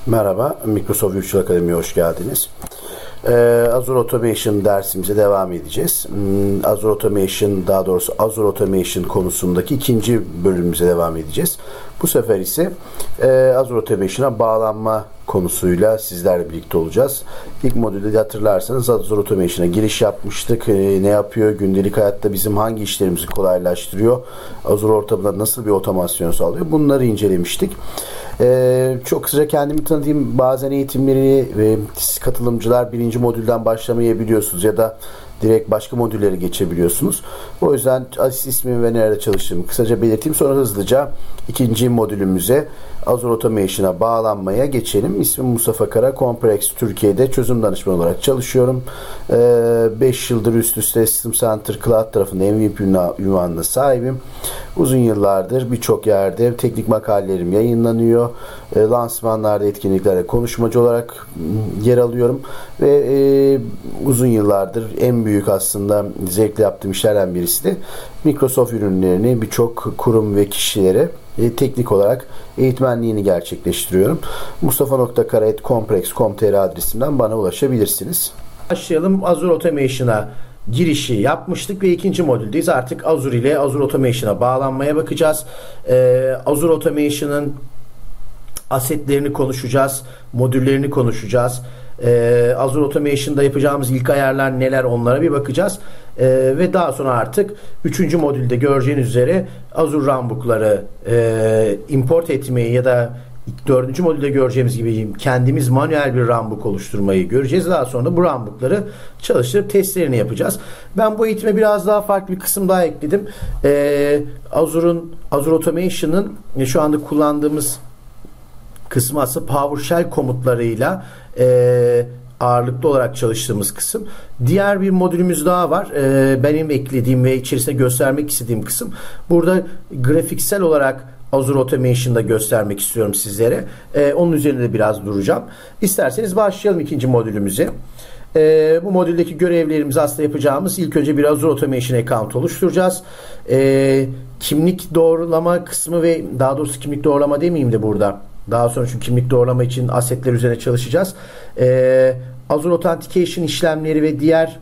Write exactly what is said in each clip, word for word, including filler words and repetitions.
Merhaba, Microsoft Virtual Akademi'ye hoş geldiniz. Ee, Azure Automation dersimize devam edeceğiz. Hmm, Azure Automation, daha doğrusu Azure Automation konusundaki ikinci bölümümüze devam edeceğiz. Bu sefer ise e, Azure Automation'a bağlanma konusuyla sizlerle birlikte olacağız. İlk modülde hatırlarsanız Azure Automation'a giriş yapmıştık. E, ne yapıyor? Gündelik hayatta bizim hangi işlerimizi kolaylaştırıyor? Azure ortamında nasıl bir otomasyon sağlıyor? Bunları incelemiştik. Ee, çok kısaca kendimi tanıtayım. Bazen eğitimleri ve katılımcılar birinci modülden başlamayabiliyorsunuz ya da direkt başka modülleri geçebiliyorsunuz. O yüzden ismimi ve nerede çalıştığımı kısaca belirteyim. Sonra hızlıca ikinci modülümüze Azure Automation'a bağlanmaya geçelim. İsmim Mustafa Kara. Comprex Türkiye'de çözüm danışmanı olarak çalışıyorum. beş yıldır üst üste System Center Cloud tarafında M V P ünvanına sahibim. Uzun yıllardır birçok yerde teknik makalelerim yayınlanıyor. E, lansmanlarda, etkinliklerde konuşmacı olarak yer alıyorum. Ve e, uzun yıllardır en büyük aslında zevkle yaptığım işlerden birisi de Microsoft ürünlerini birçok kurum ve kişilere e, teknik olarak eğitmenliğini gerçekleştiriyorum. mustafa nokta kara at comprex nokta com nokta tr adresimden bana ulaşabilirsiniz. Başlayalım. Azure Automation'a girişi yapmıştık ve ikinci modüldeyiz. Artık Azure ile Azure Automation'a bağlanmaya bakacağız. Ee, Azure Automation'ın asetlerini konuşacağız, modüllerini konuşacağız. Ee, Azure Automation'da yapacağımız ilk ayarlar neler, onlara bir bakacağız. Ee, ve daha sonra artık üçüncü modülde göreceğiniz üzere Azure Runbook'ları e, import etmeyi ya da dördüncü modülde göreceğimiz gibi kendimiz manuel bir runbook oluşturmayı göreceğiz. Daha sonra da bu runbook'ları çalıştırıp testlerini yapacağız. Ben bu eğitime biraz daha farklı bir kısım daha ekledim. Ee, Azure'un Azure Automation'ın şu anda kullandığımız kısmı aslında PowerShell komutlarıyla e, ağırlıklı olarak çalıştığımız kısım. Diğer bir modülümüz daha var. E, benim eklediğim ve içerisinde göstermek istediğim kısım. Burada grafiksel olarak Azure Automation'da göstermek istiyorum sizlere. E, onun üzerinde biraz duracağım. İsterseniz başlayalım ikinci modülümüze. E, bu modüldeki görevlerimiz aslında yapacağımız ilk önce bir Azure Automation account oluşturacağız. E, kimlik doğrulama kısmı ve daha doğrusu kimlik doğrulama demeyeyim de burada. Daha sonra çünkü kimlik doğrulama için asetler üzerine çalışacağız. Ee, Azure Authentication işlemleri ve diğer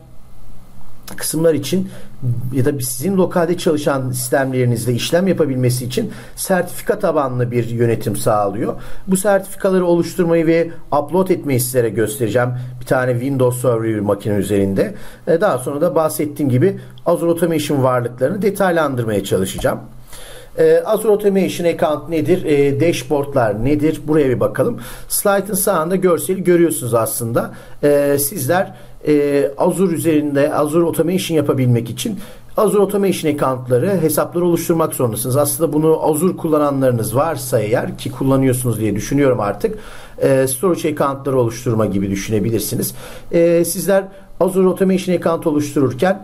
kısımlar için ya da sizin lokalde çalışan sistemlerinizde işlem yapabilmesi için sertifika tabanlı bir yönetim sağlıyor. Bu sertifikaları oluşturmayı ve upload etmeyi sizlere göstereceğim. Bir tane Windows Server makine üzerinde. Ee, daha sonra da bahsettiğim gibi Azure Automation varlıklarını detaylandırmaya çalışacağım. Ee, Azure Automation Account nedir? Ee, dashboardlar nedir? Buraya bir bakalım. Slide'ın sağında görseli görüyorsunuz aslında. Ee, sizler e, Azure üzerinde Azure Automation yapabilmek için Azure Automation account'ları, hesapları oluşturmak zorundasınız. Aslında bunu Azure kullananlarınız varsa eğer, ki kullanıyorsunuz diye düşünüyorum artık, e, storage account'ları oluşturma gibi düşünebilirsiniz. E, sizler Azure Automation account oluştururken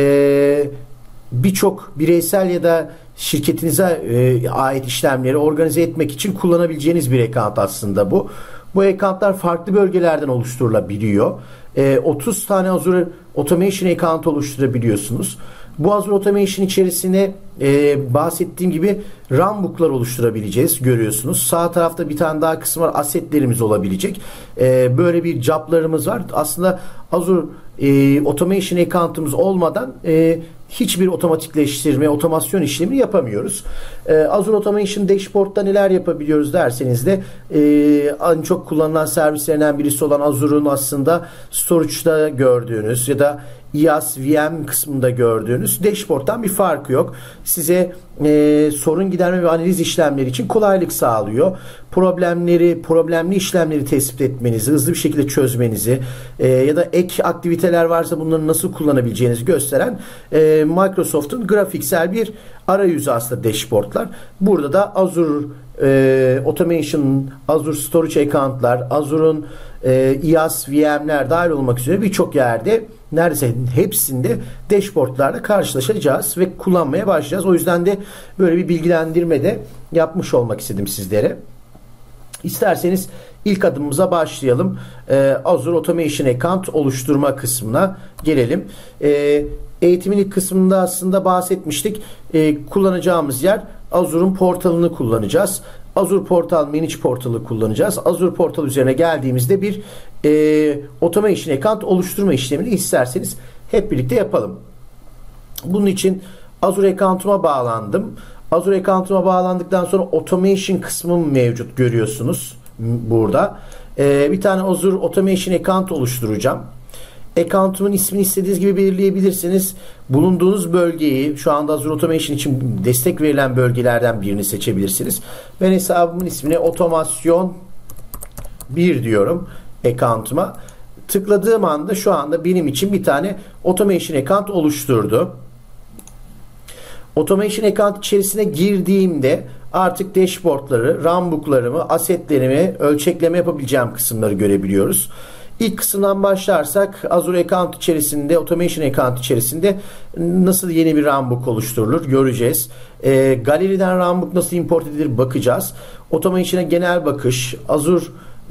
e, birçok bireysel ya da şirketinize e, ait işlemleri organize etmek için kullanabileceğiniz bir account aslında bu. Bu accountlar farklı bölgelerden oluşturulabiliyor. E, otuz tane Azure Automation account oluşturabiliyorsunuz. Bu Azure Automation içerisine e, bahsettiğim gibi runbook'lar oluşturabileceğiz. Görüyorsunuz. Sağ tarafta bir tane daha kısım var. Asetlerimiz olabilecek. E, böyle bir job'larımız var. Aslında Azure e, Automation account'ımız olmadan e, hiçbir otomatikleştirme, otomasyon işlemi yapamıyoruz. Ee, Azure Automation Dashboard'da neler yapabiliyoruz derseniz de e, en çok kullanılan servislerinden birisi olan Azure'un aslında storage'da gördüğünüz ya da I A S V M kısmında gördüğünüz dashboard'tan bir farkı yok. Size e, sorun giderme ve analiz işlemleri için kolaylık sağlıyor. Problemleri, problemli işlemleri tespit etmenizi, hızlı bir şekilde çözmenizi e, ya da ek aktiviteler varsa bunları nasıl kullanabileceğinizi gösteren e, Microsoft'un grafiksel bir arayüzü aslında dashboardlar. Burada da Azure e, Automation, Azure Storage Account'lar, Azure'un e, I A S V M'ler dahil olmak üzere birçok yerde, neredeyse hepsinde dashboardlarla karşılaşacağız ve kullanmaya başlayacağız. O yüzden de böyle bir bilgilendirme de yapmış olmak istedim sizlere. İsterseniz ilk adımımıza başlayalım. Ee, Azure Automation Account oluşturma kısmına gelelim. Ee, eğitimin ilk kısmında aslında bahsetmiştik. Ee, kullanacağımız yer Azure'un portalını kullanacağız. Azure Portal Manage Portal'ı kullanacağız. Azure Portal üzerine geldiğimizde bir e, Automation Account oluşturma işlemini isterseniz hep birlikte yapalım. Bunun için Azure Account'uma bağlandım. Azure Account'uma bağlandıktan sonra Automation kısmım mevcut, görüyorsunuz burada. E, bir tane Azure Automation Account oluşturacağım. Account'umun ismini istediğiniz gibi belirleyebilirsiniz. Bulunduğunuz bölgeyi, şu anda Azure Automation için destek verilen bölgelerden birini seçebilirsiniz. Ben hesabımın ismine Otomasyon bir diyorum account'uma. Tıkladığım anda şu anda benim için bir tane Automation Account oluşturdu. Automation Account içerisine girdiğimde artık dashboardları, runbook'larımı, assetlerimi, ölçekleme yapabileceğim kısımları görebiliyoruz. İlk kısımdan başlarsak Azure Account içerisinde, Automation Account içerisinde nasıl yeni bir runbook oluşturulur göreceğiz. E, galeriden runbook nasıl import edilir bakacağız. Automation'a genel bakış, Azure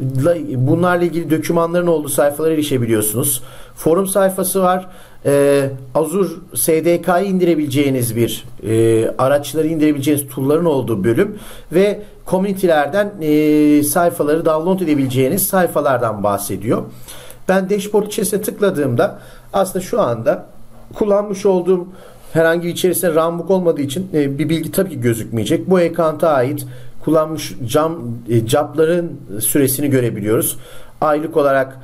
bunlarla ilgili dokümanların olduğu sayfalara erişebiliyorsunuz. Forum sayfası var. Ee, Azure S D K'yı indirebileceğiniz bir e, araçları indirebileceğiniz tool'ların olduğu bölüm ve community'lerden e, sayfaları download edebileceğiniz sayfalardan bahsediyor. Ben dashboard içerisine tıkladığımda aslında şu anda kullanmış olduğum herhangi bir içerisinde runbook olmadığı için e, bir bilgi tabii ki gözükmeyecek. Bu account'a ait kullanmış cam, e, job'ların süresini görebiliyoruz. Aylık olarak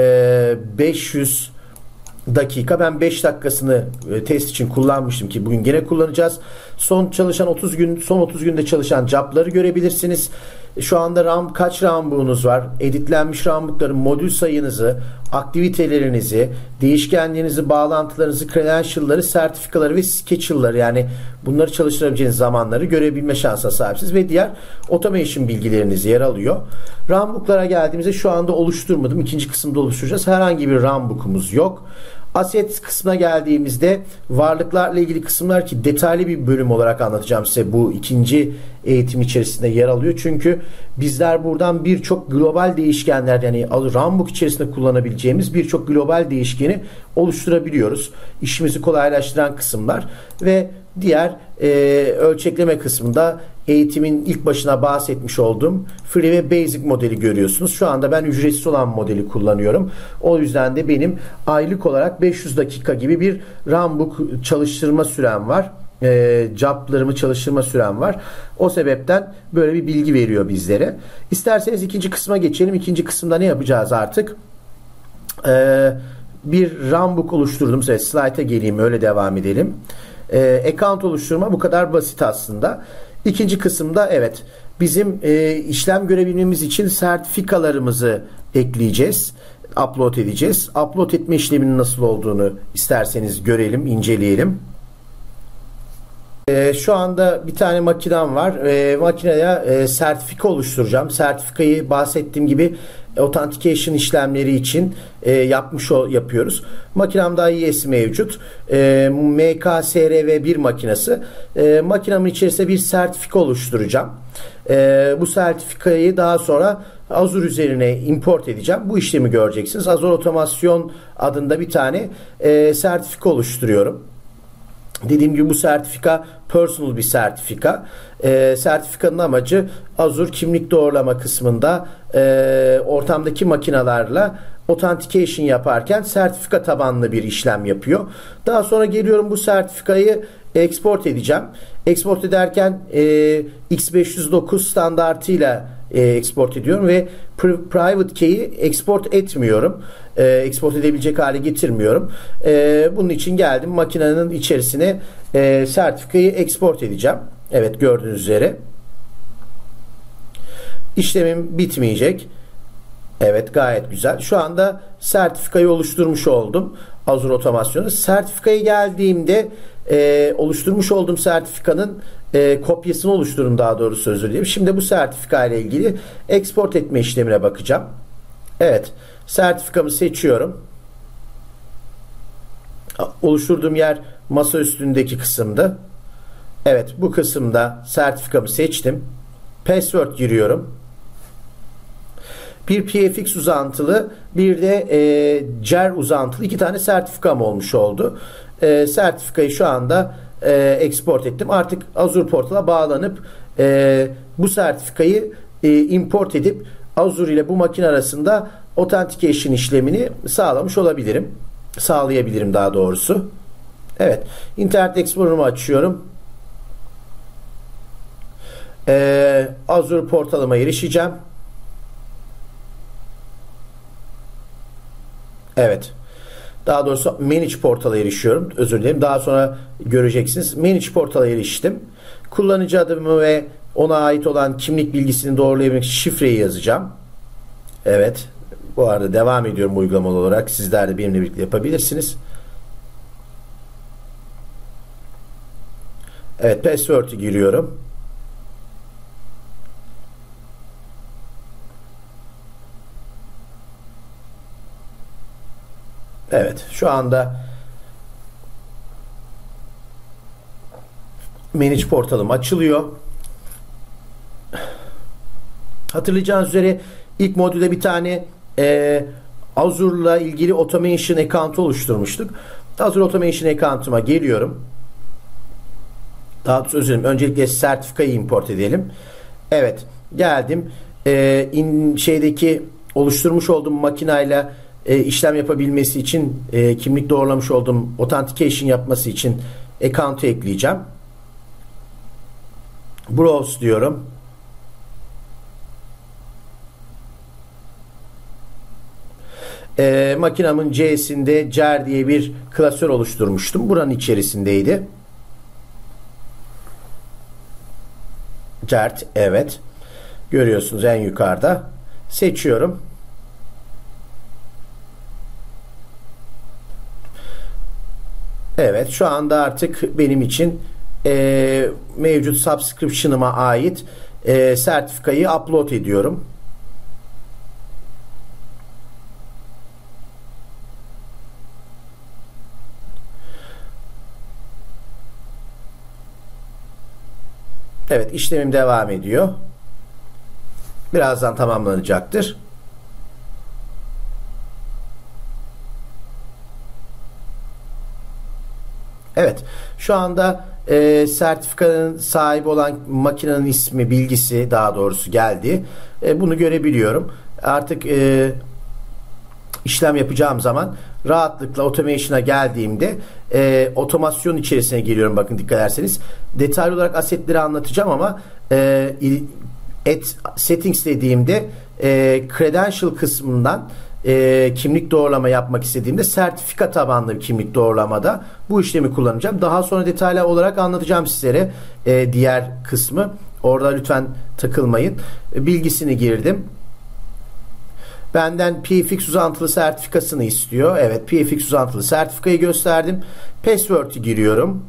e, beş yüz dakika. Ben beş dakikasını e, test için kullanmıştım ki bugün gene kullanacağız. Son çalışan otuz gün, son otuz günde çalışan job'ları görebilirsiniz. Şu anda RAM, kaç runbook'unuz var? Editlenmiş runbook'ların modül sayınızı, aktivitelerinizi, değişkenlerinizi, bağlantılarınızı, credential'ları, sertifikaları ve schedule'ları, yani bunları çalıştırabileceğiniz zamanları görebilme şansına sahipsiniz ve diğer automation bilgileriniz yer alıyor. Runbook'lara geldiğimizde şu anda oluşturmadım. İkinci kısımda oluşturacağız. Herhangi bir runbook'umuz yok. Assets kısmına geldiğimizde varlıklarla ilgili kısımlar ki detaylı bir bölüm olarak anlatacağım size, bu ikinci eğitim içerisinde yer alıyor. Çünkü bizler buradan birçok global değişkenler, yani runbook içerisinde kullanabileceğimiz birçok global değişkeni oluşturabiliyoruz. İşimizi kolaylaştıran kısımlar ve diğer e, ölçekleme kısmında eğitimin ilk başına bahsetmiş olduğum free ve basic modeli görüyorsunuz. Şu anda ben ücretsiz olan modeli kullanıyorum. O yüzden de benim aylık olarak beş yüz dakika gibi bir runbook çalıştırma sürem var. E, job'larımı çalıştırma sürem var. O sebepten böyle bir bilgi veriyor bizlere. İsterseniz ikinci kısma geçelim. İkinci kısımda ne yapacağız artık? E, bir runbook oluşturdum. Evet, slide'a geleyim, öyle devam edelim. E, account oluşturma bu kadar basit aslında. İkinci kısımda evet bizim e, işlem görebilmemiz için sertifikalarımızı ekleyeceğiz. Upload edeceğiz. Upload etme işleminin nasıl olduğunu isterseniz görelim, inceleyelim. E, şu anda bir tane makinem var. E, makineye e, sertifika oluşturacağım. Sertifikayı bahsettiğim gibi authentication işlemleri için e, yapmış ol, yapıyoruz. Makinemde I E S mevcut. E, M K S R V bir makinesi. E, makinemin içerisinde bir sertifika oluşturacağım. E, bu sertifikayı daha sonra Azure üzerine import edeceğim. Bu işlemi göreceksiniz. Azure Otomasyon adında bir tane e, sertifika oluşturuyorum. Dediğim gibi bu sertifika personal bir sertifika. E, sertifikanın amacı Azure kimlik doğrulama kısmında e, ortamdaki makinalarla authentication yaparken sertifika tabanlı bir işlem yapıyor. Daha sonra geliyorum, bu sertifikayı export edeceğim. Export ederken e, X beş yüz dokuz standartıyla e, export ediyorum ve private key'i export etmiyorum. E, export edebilecek hale getirmiyorum. E, bunun için geldim makinenin içerisine e, sertifikayı export edeceğim. Evet, gördüğünüz üzere. İşlemim bitmeyecek. Evet, gayet güzel. Şu anda sertifikayı oluşturmuş oldum. Azure Otomasyonu. Sertifikayı geldiğimde e, oluşturmuş olduğum sertifikanın e, kopyasını oluştururum, daha doğrusu özür dilerim. Şimdi bu sertifika ile ilgili export etme işlemine bakacağım. Evet, sertifikamı seçiyorum. Oluşturduğum yer masa üstündeki kısımda. Evet, bu kısımda sertifikamı seçtim. Password giriyorum. Bir P F X uzantılı, bir de e, C E R uzantılı iki tane sertifikam olmuş oldu. E, sertifikayı şu anda e, export ettim. Artık Azure Portal'a bağlanıp e, bu sertifikayı e, import edip Azure ile bu makine arasında authentication işlemini sağlamış olabilirim. Sağlayabilirim daha doğrusu. Evet. Internet Explorer'ımı açıyorum. Ee, Azure portalıma erişeceğim. Evet. Daha doğrusu Manage portala erişiyorum. Özür dilerim. Daha sonra göreceksiniz. Manage portala eriştim. Kullanıcı adımı ve ona ait olan kimlik bilgisini doğrulayabilmek için şifreyi yazacağım. Evet. Bu arada devam ediyorum uygulamalı olarak. Sizler de benimle birlikte yapabilirsiniz. Evet. Password'ü giriyorum. Evet. Şu anda Manage portalım açılıyor. Hatırlayacağınız üzere ilk modülde bir tane e, Azure'la ilgili Automation account'u oluşturmuştuk. Azure Automation account'ıma geliyorum. Daha doğrusu özür dilerim. Öncelikle sertifikayı import edelim. Evet. Geldim. E, in, şeydeki oluşturmuş olduğum makinayla e, işlem yapabilmesi için e, kimlik doğrulamış olduğum authentication yapması için account'u ekleyeceğim. Browse diyorum. E, makinamın C'sinde cer diye bir klasör oluşturmuştum. Buranın içerisindeydi. Cert, evet. Görüyorsunuz en yukarıda. Seçiyorum. Evet, şu anda artık benim için e, mevcut subscription'ıma ait e, sertifikayı upload ediyorum. Evet, işlemim devam ediyor. Birazdan tamamlanacaktır. Evet, şu anda e, sertifikanın sahibi olan makinenin ismi, bilgisi daha doğrusu geldi. E, bunu görebiliyorum. Artık e, işlem yapacağım zaman rahatlıkla automation'a geldiğimde e, otomasyon içerisine geliyorum. Bakın dikkat ederseniz. Detaylı olarak asetleri anlatacağım ama e, et settings dediğimde e, credential kısmından e, kimlik doğrulama yapmak istediğimde sertifika tabanlı bir kimlik doğrulamada bu işlemi kullanacağım. Daha sonra detaylı olarak anlatacağım sizlere e, diğer kısmı. Orada lütfen takılmayın. E, bilgisini girdim. Benden P F X uzantılı sertifikasını istiyor. Evet, P F X uzantılı sertifikayı gösterdim. Password'ü giriyorum.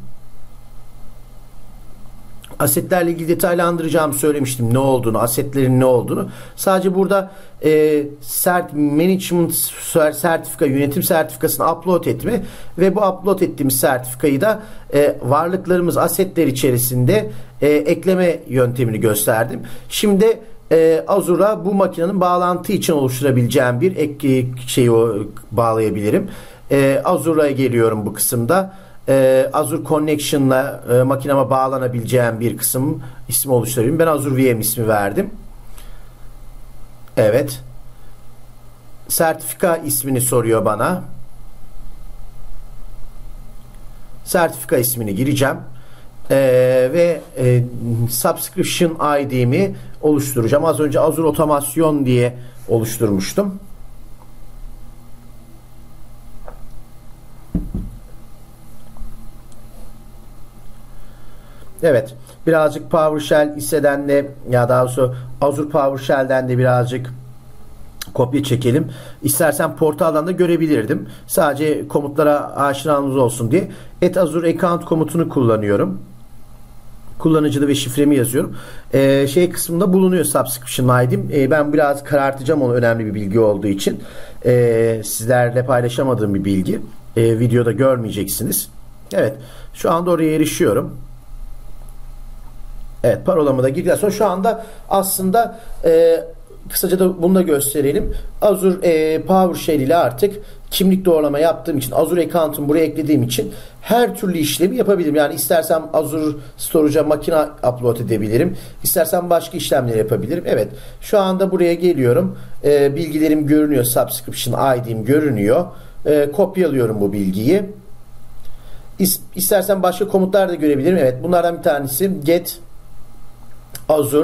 Asetlerle ilgili detaylandıracağımı söylemiştim. Ne olduğunu, asetlerin ne olduğunu. Sadece burada e, cert, management sertifika, yönetim sertifikasını upload etme ve bu upload ettiğimiz sertifikayı da e, varlıklarımız, asetler içerisinde e, ekleme yöntemini gösterdim. Şimdi e, Azure'a bu makinenin bağlantı için oluşturabileceğim bir ek şeyi bağlayabilirim. E, Azure'a geliyorum bu kısımda. Ee, Azure Connection'la e, makineme bağlanabileceğim bir kısım ismi oluşturayım. Ben Azure V M ismi verdim. Evet. Sertifika ismini soruyor bana. Sertifika ismini gireceğim. Ee, ve e, subscription I D'mi oluşturacağım. Az önce Azure Otomasyon diye oluşturmuştum. Evet. Birazcık PowerShell hisseden de ya daha doğrusu Azure PowerShell'den de birazcık kopya çekelim. İstersen portaldan da görebilirdim. Sadece komutlara aşinalığınız olsun diye. Et Azure Account komutunu kullanıyorum. Kullanıcıda ve şifremi yazıyorum. Ee, şey kısmında bulunuyor subscription I D'm. Ee, ben biraz karartacağım, onu önemli bir bilgi olduğu için. Ee, sizlerle paylaşamadığım bir bilgi. Ee, videoda görmeyeceksiniz. Evet. Şu anda oraya erişiyorum. Evet, parolamı da girdikten sonra şu anda aslında e, kısaca da bunu da gösterelim. Azure e, PowerShell ile artık kimlik doğrulama yaptığım için, Azure account'umu buraya eklediğim için her türlü işlemi yapabilirim. Yani istersem Azure Storage'a makine upload edebilirim. İstersem başka işlemleri yapabilirim. Evet. Şu anda buraya geliyorum. E, bilgilerim görünüyor. Subscription I D'm görünüyor. E, kopyalıyorum bu bilgiyi. İstersen başka komutlar da görebilirim. Evet. Bunlardan bir tanesi get Azure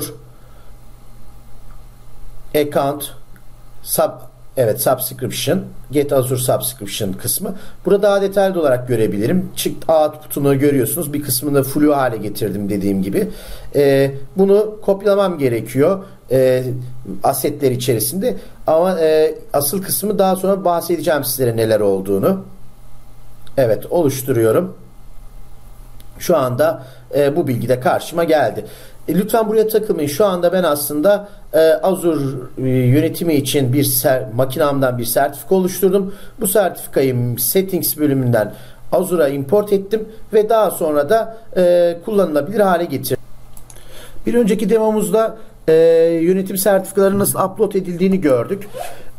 account sub evet subscription get Azure subscription kısmı. Burada daha detaylı olarak görebilirim. Çık output'unu görüyorsunuz. Bir kısmını flu hale getirdim dediğim gibi. Ee, bunu kopyalamam gerekiyor. E, asetler içerisinde. Ama e, asıl kısmı daha sonra bahsedeceğim sizlere neler olduğunu. Evet, oluşturuyorum. Şu anda e, bu bilgi de karşıma geldi. E, lütfen buraya takılmayın. Şu anda ben aslında e, Azure e, yönetimi için bir ser, makinamdan bir sertifika oluşturdum. Bu sertifikayı Settings bölümünden Azure'a import ettim ve daha sonra da e, kullanılabilir hale getirdim. Bir önceki demomuzda e, yönetim sertifikaları nasıl upload edildiğini gördük.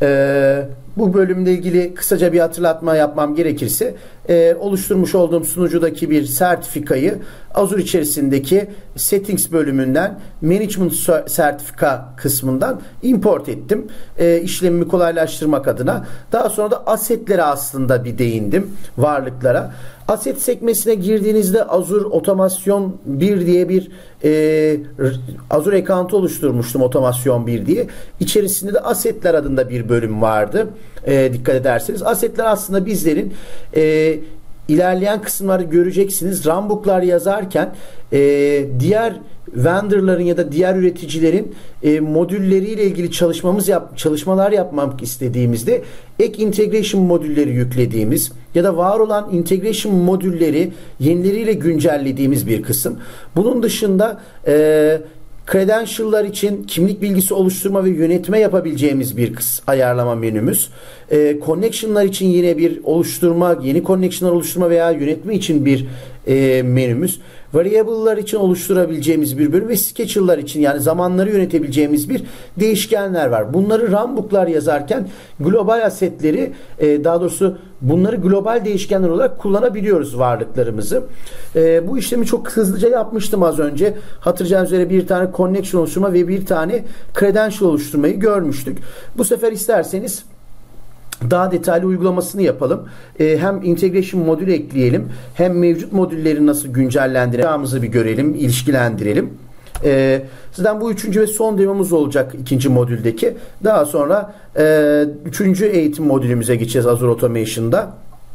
E, bu bölümle ilgili kısaca bir hatırlatma yapmam gerekirse e, oluşturmuş olduğum sunucudaki bir sertifikayı Azure içerisindeki Settings bölümünden Management sertifika kısmından import ettim. E, işlemimi kolaylaştırmak adına. Daha sonra da asetlere aslında bir değindim. Varlıklara. Aset sekmesine girdiğinizde Azure Otomasyon bir diye bir e, Azure account oluşturmuştum, Otomasyon bir diye. İçerisinde de asetler adında bir bölüm vardı. E, dikkat ederseniz. Asetler aslında bizlerin e, ilerleyen kısımları göreceksiniz. Runbook'lar yazarken e, diğer vendorların ya da diğer üreticilerin e, modülleriyle ilgili çalışmamız yap, çalışmalar yapmak istediğimizde ek integration modülleri yüklediğimiz ya da var olan integration modülleri yenileriyle güncellediğimiz bir kısım. Bunun dışında e, credential'lar için kimlik bilgisi oluşturma ve yönetme yapabileceğimiz bir kısım, ayarlama menümüz. E, connection'lar için yine bir oluşturma, yeni connection'lar oluşturma veya yönetme için bir e, menümüz. Variable'lar için oluşturabileceğimiz bir bölüm ve schedule'lar için, yani zamanları yönetebileceğimiz bir değişkenler var. Bunları runbook'lar yazarken global asetleri, e, daha doğrusu bunları global değişkenler olarak kullanabiliyoruz, varlıklarımızı. E, bu işlemi çok hızlıca yapmıştım az önce. Hatırlayacağınız üzere bir tane connection oluşturma ve bir tane credential oluşturmayı görmüştük. Bu sefer isterseniz daha detaylı uygulamasını yapalım. Ee, hem integration modülü ekleyelim, hem mevcut modülleri nasıl güncellendireceğimizi bir görelim, ilişkilendirelim. Ee, sizden bu üçüncü ve son demomuz olacak ikinci modüldeki. Daha sonra e, üçüncü eğitim modülümüze geçeceğiz Azure Automation'da.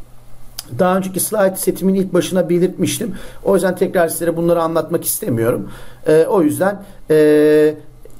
Daha önceki slide setimin ilk başına belirtmiştim. O yüzden tekrar sizlere bunları anlatmak istemiyorum. Ee, o yüzden e,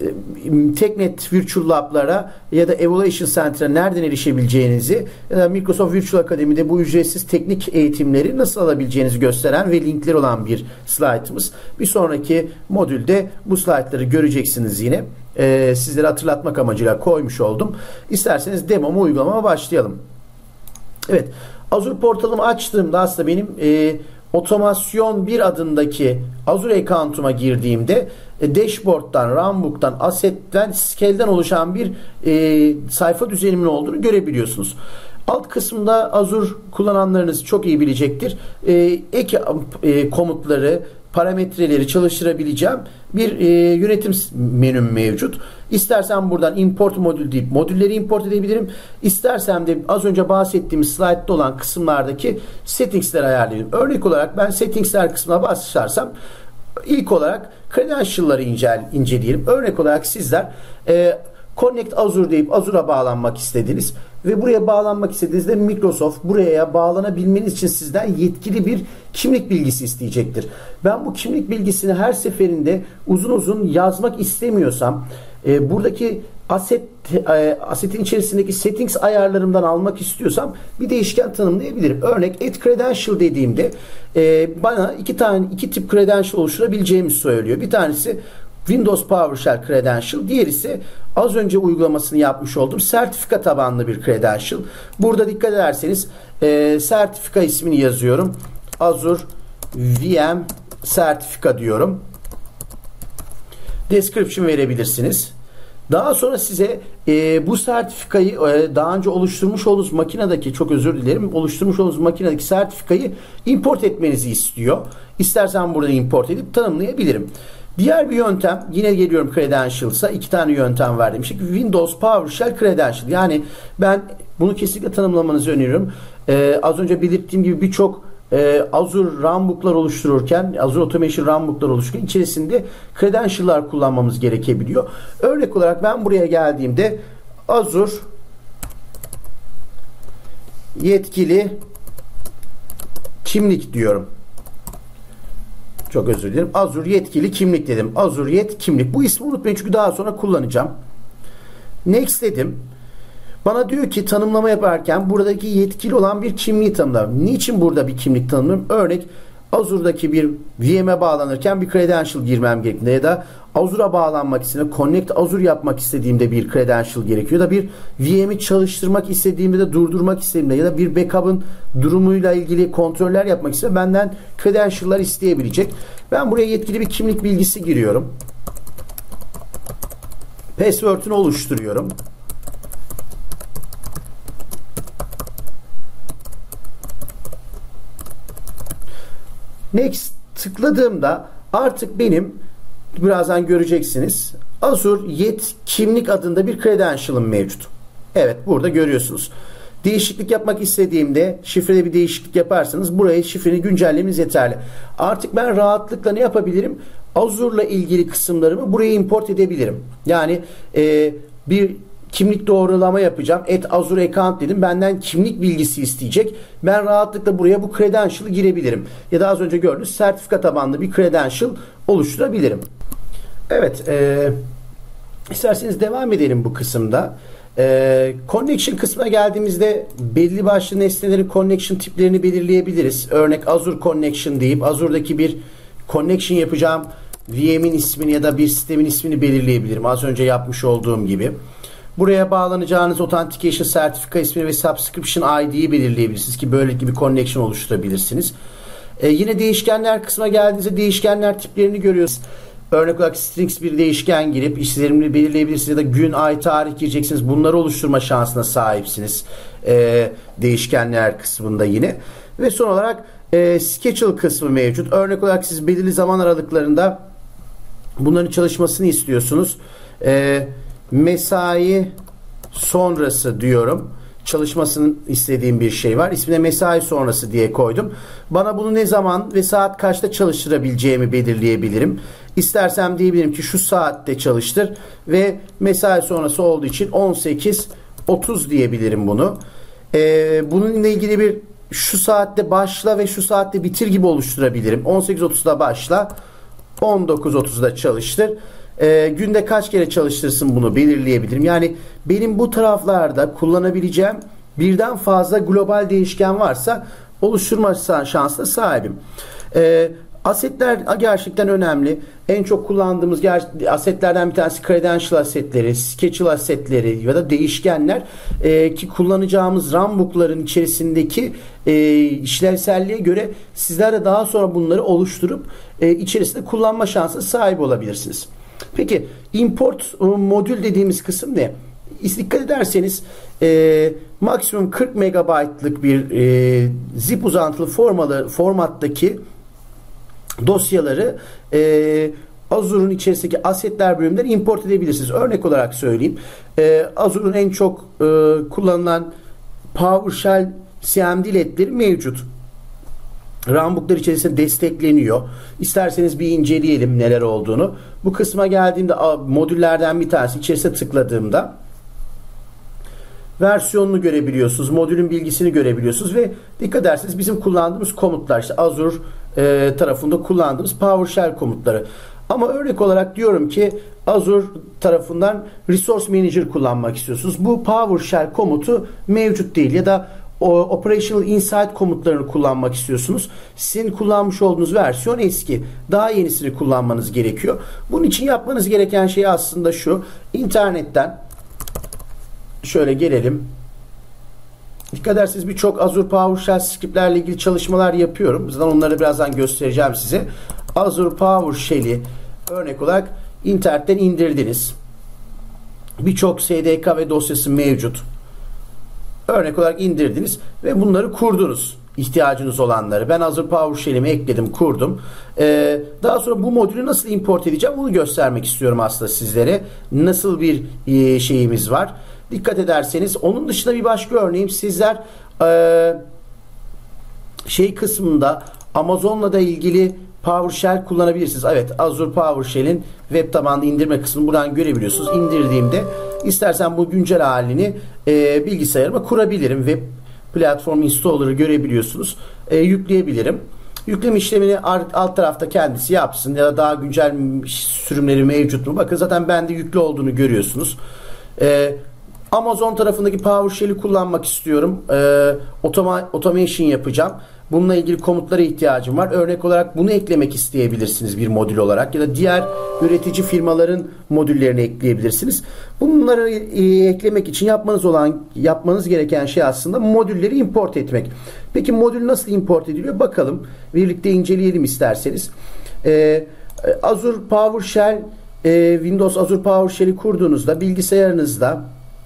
TechNet Virtual Lab'lara ya da Evaluation Center'a nereden erişebileceğinizi ya da Microsoft Virtual Academy'de bu ücretsiz teknik eğitimleri nasıl alabileceğinizi gösteren ve linkleri olan bir slaytımız. Bir sonraki modülde bu slaytları göreceksiniz yine. Ee, sizlere hatırlatmak amacıyla koymuş oldum. İsterseniz demomu uygulamama başlayalım. Evet. Azure portalımı açtığımda aslında benim e, Otomasyon bir adındaki Azure account'uma girdiğimde e, dashboard'dan, runbook'tan, asset'ten, scale'den oluşan bir e, sayfa düzenimin olduğunu görebiliyorsunuz. Alt kısımda Azure kullananlarınız çok iyi bilecektir. E, ek e, komutları, parametreleri çalıştırabileceğim bir e, yönetim menüm mevcut. İstersen buradan import modül deyip modülleri import edebilirim. İstersem de az önce bahsettiğimiz slide'da olan kısımlardaki settings'leri ayarlayayım. Örnek olarak ben settings'ler kısmına başlarsam ilk olarak credential'ları incel, inceleyelim. Örnek olarak sizler e, Connect Azure deyip Azure'a bağlanmak istediniz ve buraya bağlanmak istediğinizde Microsoft buraya bağlanabilmeniz için sizden yetkili bir kimlik bilgisi isteyecektir. Ben bu kimlik bilgisini her seferinde uzun uzun yazmak istemiyorsam e, buradaki aset e, asetin içerisindeki settings ayarlarımdan almak istiyorsam bir değişken tanımlayabilirim. Örnek add credential dediğimde e, bana iki tane iki tip credential oluşturabileceğimi söylüyor. Bir tanesi Windows PowerShell Credential, diğer ise az önce uygulamasını yapmış olduğum sertifika tabanlı bir credential. Burada dikkat ederseniz e, sertifika ismini yazıyorum. Azure V M sertifika diyorum. Description verebilirsiniz. Daha sonra size e, bu sertifikayı e, daha önce oluşturmuş olduğunuz makinedeki, çok özür dilerim, oluşturmuş olduğunuz makinedeki sertifikayı import etmenizi istiyor. İstersen burada import edip tanımlayabilirim. Diğer bir yöntem, yine geliyorum Credentials'a, iki tane yöntem var demiştik. Windows PowerShell Credential. Yani ben bunu kesinlikle tanımlamanızı öneriyorum. Ee, az önce belirttiğim gibi birçok e, Azure runbook'lar oluştururken, Azure Automation runbook'lar oluştururken içerisinde credential'lar kullanmamız gerekebiliyor. Örnek olarak ben buraya geldiğimde Azure yetkili kimlik diyorum. Çok özür dilerim. Azure yetkili kimlik dedim. Azure yet kimlik. Bu ismi unutmayın çünkü daha sonra kullanacağım. Next dedim. Bana diyor ki tanımlama yaparken buradaki yetkili olan bir kimliği tanımlar. Niçin burada bir kimlik tanımlıyorum? Örnek Azure'daki bir V M'e bağlanırken bir credential girmem gerektiğinde ya da Azure'a bağlanmak istediğimde, Connect Azure yapmak istediğimde bir credential gerekiyor. Ya da bir V M'i çalıştırmak istediğimde de durdurmak istediğimde ya da bir backup'ın durumuyla ilgili kontroller yapmak istediğimde benden credential'lar isteyebilecek. Ben buraya yetkili bir kimlik bilgisi giriyorum. Password'ünü oluşturuyorum. Next tıkladığımda artık benim, birazdan göreceksiniz, Azure Yet Kimlik adında bir credential'ım mevcut. Evet, burada görüyorsunuz. Değişiklik yapmak istediğimde şifrede bir değişiklik yaparsanız buraya şifreni güncellemeniz yeterli. Artık ben rahatlıkla ne yapabilirim? Azure'la ilgili kısımlarımı buraya import edebilirim. Yani e, bir kimlik doğrulama yapacağım. Add Azure Account dedim. Benden kimlik bilgisi isteyecek. Ben rahatlıkla buraya bu credential'ı girebilirim. Ya da az önce gördüğünüz sertifika tabanlı bir credential oluşturabilirim. Evet. E, isterseniz devam edelim bu kısımda. E, connection kısmına geldiğimizde belli başlı nesnelerin connection tiplerini belirleyebiliriz. Örnek Azure Connection deyip Azure'daki bir connection yapacağım V M'in ismini ya da bir sistemin ismini belirleyebilirim. Az önce yapmış olduğum gibi. Buraya bağlanacağınız Authentication Sertifika ismini ve Subscription I D'yi belirleyebilirsiniz ki böylelikle bir connection oluşturabilirsiniz. Ee, yine değişkenler kısmına geldiğinizde değişkenler tiplerini görüyorsunuz. Örnek olarak strings bir değişken girip işlerini belirleyebilirsiniz ya da gün, ay, tarih gireceksiniz. Bunları oluşturma şansına sahipsiniz. Ee, değişkenler kısmında yine. Ve son olarak e, schedule kısmı mevcut. Örnek olarak siz belirli zaman aralıklarında bunların çalışmasını istiyorsunuz. Ee, mesai sonrası diyorum. Çalışmasını istediğim bir şey var. İsmine mesai sonrası diye koydum. Bana bunu ne zaman ve saat kaçta çalıştırabileceğimi belirleyebilirim. İstersem diyebilirim ki şu saatte çalıştır ve mesai sonrası olduğu için on sekiz otuz diyebilirim bunu. Ee, bununla ilgili bir şu saatte başla ve şu saatte bitir gibi oluşturabilirim. on sekiz otuzda başla, on dokuz otuzda çalıştır. E, günde kaç kere çalıştırsın bunu belirleyebilirim. Yani benim bu taraflarda kullanabileceğim birden fazla global değişken varsa oluşturma şansına sahibim. E, asetler gerçekten önemli. En çok kullandığımız asetlerden bir tanesi credential asetleri, schedule asetleri ya da değişkenler e, ki kullanacağımız runbook'ların içerisindeki e, işlevselliğe göre sizler de daha sonra bunları oluşturup e, içerisinde kullanma şansına sahip olabilirsiniz. Peki import modül dediğimiz kısım ne? Dikkat ederseniz e, maksimum kırk megabaytlık bir e, zip uzantılı formalı, formattaki dosyaları e, Azure'un içerisindeki asetler bölümünden import edebilirsiniz. Örnek olarak söyleyeyim. E, Azure'un en çok e, kullanılan PowerShell C M D ledleri mevcut. Runbook'lar içerisinde destekleniyor. İsterseniz bir inceleyelim neler olduğunu. Bu kısma geldiğimde modüllerden bir tanesi içerisine tıkladığımda versiyonunu görebiliyorsunuz. Modülün bilgisini görebiliyorsunuz ve dikkat ederseniz bizim kullandığımız komutlar işte Azure e, tarafında kullandığımız PowerShell komutları. Ama örnek olarak diyorum ki Azure tarafından Resource Manager kullanmak istiyorsunuz. Bu PowerShell komutu mevcut değil ya da o Operational Insight komutlarını kullanmak istiyorsunuz. Sizin kullanmış olduğunuz versiyon eski. Daha yenisini kullanmanız gerekiyor. Bunun için yapmanız gereken şey aslında şu. İnternetten şöyle gelelim. Dikkat ederseniz birçok Azure PowerShell scriptlerle ilgili çalışmalar yapıyorum. Zaten onları birazdan göstereceğim size. Azure PowerShell'i örnek olarak internetten indirdiniz. birçok S D K ve dosyası mevcut. Örnek olarak indirdiniz ve bunları kurdunuz. İhtiyacınız olanları. Ben hazır PowerShell'imi ekledim, kurdum. Ee, daha sonra bu modülü nasıl import edeceğim bunu göstermek istiyorum aslında sizlere. Nasıl bir e, şeyimiz var. Dikkat ederseniz onun dışında bir başka örneğim sizler e, şey kısmında Amazon'la da ilgili PowerShell kullanabilirsiniz. Evet, Azure PowerShell'in web tabanlı indirme kısmını buradan görebiliyorsunuz. İndirdiğimde istersen bu güncel halini e, bilgisayarıma kurabilirim. Web platform installer'ı görebiliyorsunuz. E, yükleyebilirim. Yükleme işlemini alt tarafta kendisi yapsın ya da daha güncel sürümleri mevcut mu? Bakın zaten bende yüklü olduğunu görüyorsunuz. E, Amazon tarafındaki PowerShell'i kullanmak istiyorum. E, automa, automation yapacağım. Bununla ilgili komutlara ihtiyacım var. Örnek olarak bunu eklemek isteyebilirsiniz bir modül olarak ya da diğer üretici firmaların modüllerini ekleyebilirsiniz. Bunları e, eklemek için yapmanız olan yapmanız gereken şey aslında modülleri import etmek. Peki modül nasıl import ediliyor? Bakalım. Birlikte inceleyelim isterseniz. E, Azure PowerShell e, Windows Azure PowerShell'i kurduğunuzda bilgisayarınızda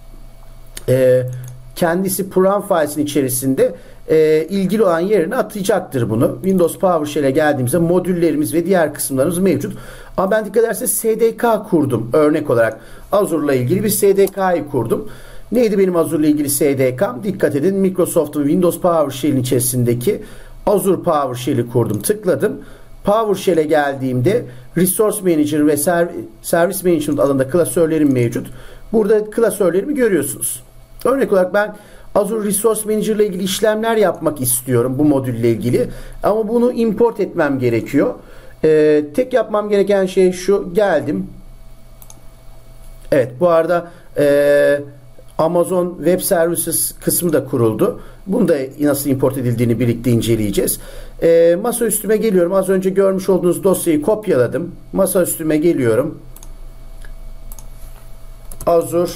e, kendisi program filesinin içerisinde e, ilgili olan yerine atayacaktır bunu. Windows PowerShell'e geldiğimizde modüllerimiz ve diğer kısımlarımız mevcut. Ama ben dikkat ederseniz S D K kurdum. Örnek olarak Azure'la ilgili bir S D K'yı kurdum. Neydi benim Azure'la ilgili S D K'm? Dikkat edin, Microsoft'un Windows PowerShell'in içerisindeki Azure PowerShell'i kurdum. Tıkladım. PowerShell'e geldiğimde Resource Manager ve Service Management alanında klasörlerim mevcut. Burada klasörlerimi görüyorsunuz. Örnek olarak ben Azure Resource Manager ile ilgili işlemler yapmak istiyorum bu modülle ilgili. Ama bunu import etmem gerekiyor. Ee, tek yapmam gereken şey şu. Geldim. Evet, bu arada e, Amazon Web Services kısmı da kuruldu. Bunu da nasıl import edildiğini birlikte inceleyeceğiz. E, masa üstüme geliyorum. Az önce görmüş olduğunuz dosyayı kopyaladım. Masa üstüme geliyorum. Azure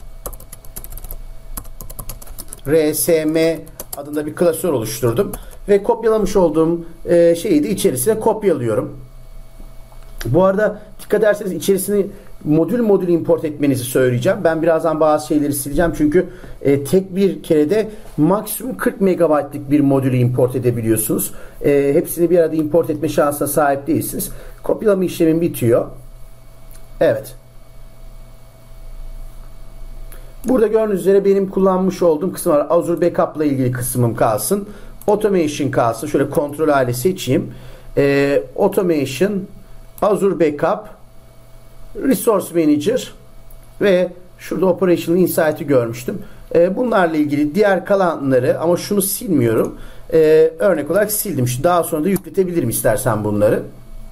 R S M adında bir klasör oluşturdum ve kopyalamış olduğum e, şeyi de içerisine kopyalıyorum. Bu arada dikkat ederseniz içerisine modül modül import etmenizi söyleyeceğim. Ben birazdan bazı şeyleri sileceğim çünkü e, tek bir kerede maksimum kırk megabaytlık bir modülü import edebiliyorsunuz. E, hepsini bir arada import etme şansına sahip değilsiniz. Kopyalama işlemim bitiyor. Evet. Burada gördüğünüz üzere benim kullanmış olduğum kısım var. Azure Backup ile ilgili kısmım kalsın. Automation kalsın. Şöyle kontrol hale seçeyim. Ee, Automation, Azure Backup, Resource Manager ve şurada Operational Insight'ı görmüştüm. Ee, bunlarla ilgili diğer kalanları ama şunu silmiyorum. Ee, örnek olarak sildim. Şu daha sonra da yükletebilirim istersen bunları.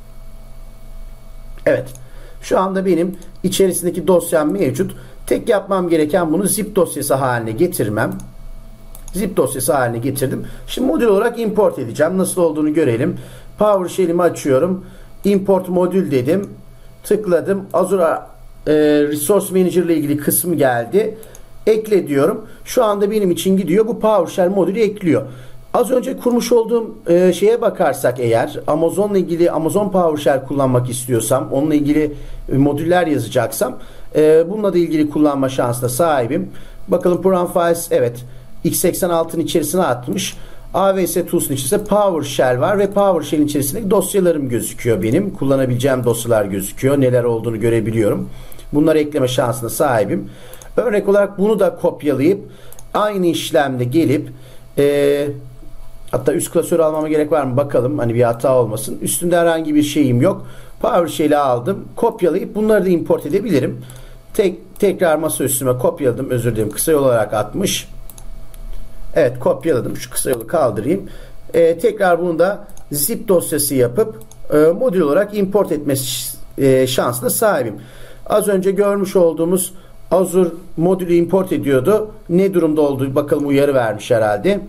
Evet. Şu anda benim içerisindeki dosyam mevcut. Tek yapmam gereken bunu zip dosyası haline getirmem. Zip dosyası haline getirdim. Şimdi modül olarak import edeceğim. Nasıl olduğunu görelim. PowerShell'imi açıyorum. Import modül dedim. Tıkladım. Azure e, Resource Manager ile ilgili kısmı geldi. Ekle diyorum. Şu anda benim için gidiyor. Bu PowerShell modülü ekliyor. Az önce kurmuş olduğum e, şeye bakarsak eğer Amazon'la ilgili Amazon PowerShell kullanmak istiyorsam, onunla ilgili modüller yazacaksam e, bununla da ilgili kullanma şansına sahibim. Bakalım Program Files, evet, x seksen altının içerisine atmış. A W S Tools'un içerisinde PowerShell var ve PowerShell'in içerisinde dosyalarım gözüküyor benim. Kullanabileceğim dosyalar gözüküyor. Neler olduğunu görebiliyorum. Bunları ekleme şansına sahibim. Örnek olarak bunu da kopyalayıp aynı işlemde gelip e, hatta üst klasörü almama gerek var mı bakalım. Hani bir hata olmasın. Üstünde herhangi bir şeyim yok. PowerShell'i aldım. Kopyalayıp bunları da import edebilirim. Tek, tekrar masa üstüme kopyaladım. Özür dilerim. Kısa yol olarak atmış. Evet, kopyaladım. Şu kısa yolu kaldırayım. Ee, tekrar bunu da zip dosyası yapıp e, modül olarak import etme e, şansına sahibim. Az önce görmüş olduğumuz Azure modülü import ediyordu. Ne durumda olduğu bakalım, uyarı vermiş herhalde.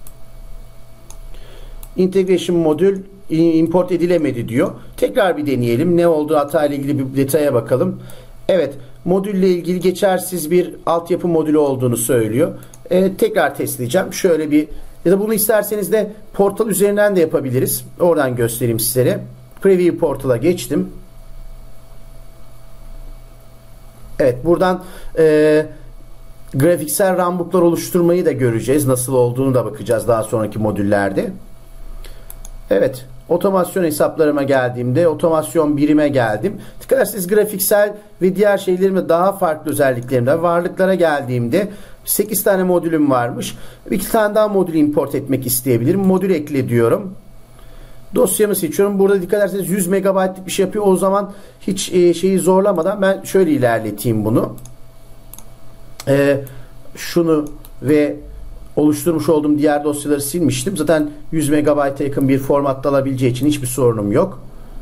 Integration modül import edilemedi diyor. Tekrar bir deneyelim. Ne olduğu hata ile ilgili bir detaya bakalım. Evet, modülle ilgili geçersiz bir altyapı modülü olduğunu söylüyor. Ee, tekrar testleyeceğim. Şöyle bir, ya da bunu isterseniz de portal üzerinden de yapabiliriz. Oradan göstereyim sizlere. Preview portal'a geçtim. Evet, buradan e, grafiksel runbook'lar oluşturmayı da göreceğiz. Nasıl olduğunu da bakacağız daha sonraki modüllerde. Evet, otomasyon hesaplarıma geldiğimde otomasyon birime geldim. Dikkat ederseniz grafiksel ve diğer şeylerimde daha farklı özelliklerimde varlıklara geldiğimde sekiz tane modülüm varmış. iki tane daha modül import etmek isteyebilirim. Modül ekle diyorum. Dosyamı seçiyorum. Burada dikkat ederseniz yüz megabaytlık bir şey yapıyor. O zaman hiç e, şeyi zorlamadan ben şöyle ilerleteyim bunu. E, şunu ve oluşturmuş olduğum diğer dosyaları silmiştim. Zaten yüz megabayta yakın bir formatta alabileceği için hiçbir sorunum yok.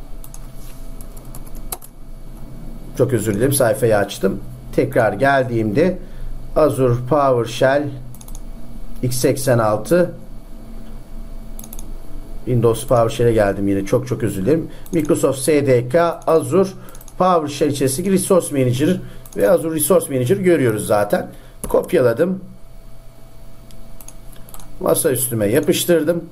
Çok özür dilerim. Sayfayı açtım. Tekrar geldiğimde Azure PowerShell x seksen altı Windows PowerShell'e geldim yine. Çok çok özür dilerim. Microsoft S D K, Azure PowerShell içerisindeki Resource Manager ve Azure Resource Manager görüyoruz zaten. Kopyaladım. Masa üstüme yapıştırdım.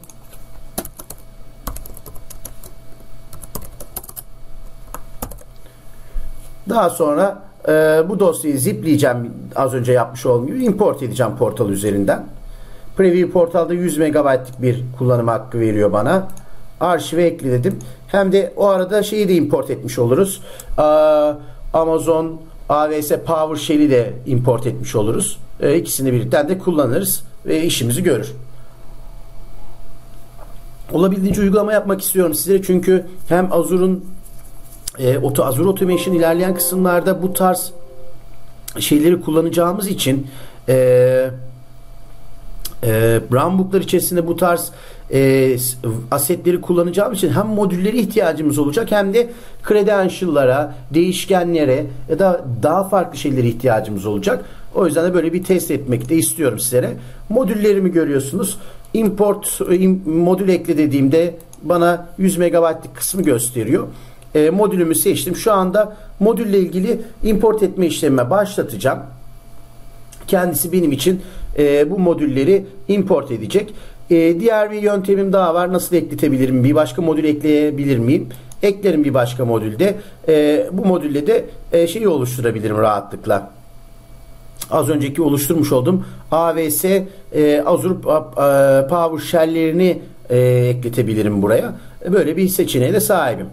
Daha sonra e, bu dosyayı zipleyeceğim. Az önce yapmış olduğum gibi import edeceğim portal üzerinden. Preview portalda yüz megabaytlık bir kullanım hakkı veriyor bana. Arşive ekle dedim. Hem de o arada şeyi de import etmiş oluruz. Ee, Amazon A W S PowerShell'i de import etmiş oluruz. Ee, ikisini birlikte de kullanırız ve işimizi görür. Olabildiğince uygulama yapmak istiyorum sizlere, çünkü hem Azure'un e, Azure Automation ilerleyen kısımlarda bu tarz şeyleri kullanacağımız için eee E, runbook'lar içerisinde bu tarz e, asetleri kullanacağım için hem modüllere ihtiyacımız olacak hem de credential'lara, değişkenlere ya da daha farklı şeylere ihtiyacımız olacak. O yüzden de böyle bir test etmek de istiyorum sizlere. Modüllerimi görüyorsunuz. Import im, modül ekle dediğimde bana yüz megabaytlık kısmı gösteriyor. E, modülümü seçtim. Şu anda modülle ilgili import etme işlemime başlatacağım. Kendisi benim için e, bu modülleri import edecek. E, diğer bir yöntemim daha var. Nasıl ekletebilirim? Bir başka modül ekleyebilir miyim? Eklerim bir başka modülde. E, bu modülle de e, şeyi oluşturabilirim rahatlıkla. Az önceki oluşturmuş olduğum A W S e, Azure e, PowerShell'lerini e, ekletebilirim buraya. Böyle bir seçeneğe de sahibim.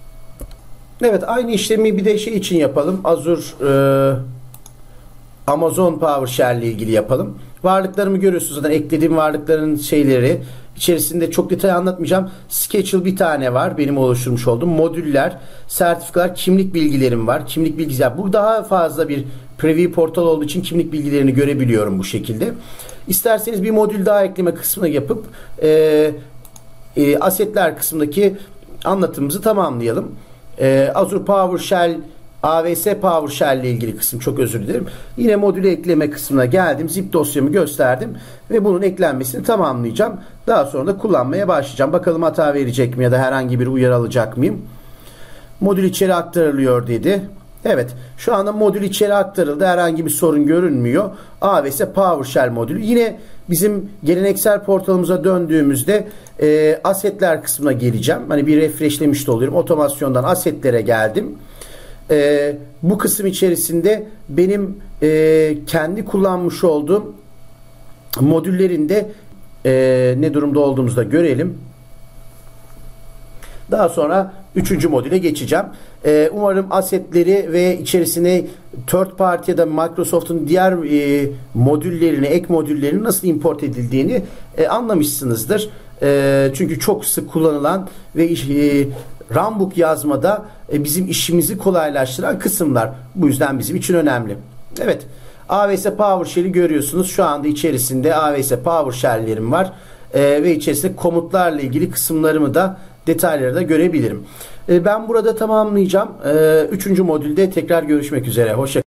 Evet, aynı işlemi bir de şey için yapalım. Azure e, Amazon PowerShell ile ilgili yapalım. Varlıklarımı görüyorsunuz zaten, eklediğim varlıkların şeyleri. İçerisinde çok detay anlatmayacağım. Schedule bir tane var. Benim oluşturmuş olduğum modüller, sertifikalar, kimlik bilgilerim var. Kimlik bilgisi. Bu daha fazla bir preview portal olduğu için kimlik bilgilerini görebiliyorum bu şekilde. İsterseniz bir modül daha ekleme kısmını yapıp e, e, asetler kısmındaki anlatımımızı tamamlayalım. E, Azure PowerShell A W S PowerShell ile ilgili kısım, çok özür dilerim. Yine modülü ekleme kısmına geldim. Zip dosyamı gösterdim ve bunun eklenmesini tamamlayacağım. Daha sonra da kullanmaya başlayacağım. Bakalım hata verecek mi ya da herhangi bir uyarı alacak mıyım? Modül içeri aktarılıyor dedi. Evet, şu anda modül içeri aktarıldı. Herhangi bir sorun görünmüyor. A W S PowerShell modülü. Yine bizim geleneksel portalımıza döndüğümüzde e, asetler kısmına geleceğim. Hani bir refreshlemiş de oluyorum. Otomasyondan asetlere geldim. Ee, bu kısım içerisinde benim e, kendi kullanmış olduğum modüllerinde e, ne durumda olduğumuzu da görelim. Daha sonra üçüncü modüle geçeceğim. E, umarım asetleri ve içerisine third party ya da Microsoft'un diğer e, modüllerini, ek modüllerini nasıl import edildiğini e, anlamışsınızdır. E, çünkü çok sık kullanılan ve e, runbook yazmada e, bizim işimizi kolaylaştıran kısımlar. Bu yüzden bizim için önemli. Evet. A W S PowerShell'i görüyorsunuz. Şu anda içerisinde A W S PowerShell'lerim var. E, ve içerisinde komutlarla ilgili kısımlarımı da, detayları da görebilirim. E, ben burada tamamlayacağım. E, üçüncü modülde tekrar görüşmek üzere. Hoşça kalın.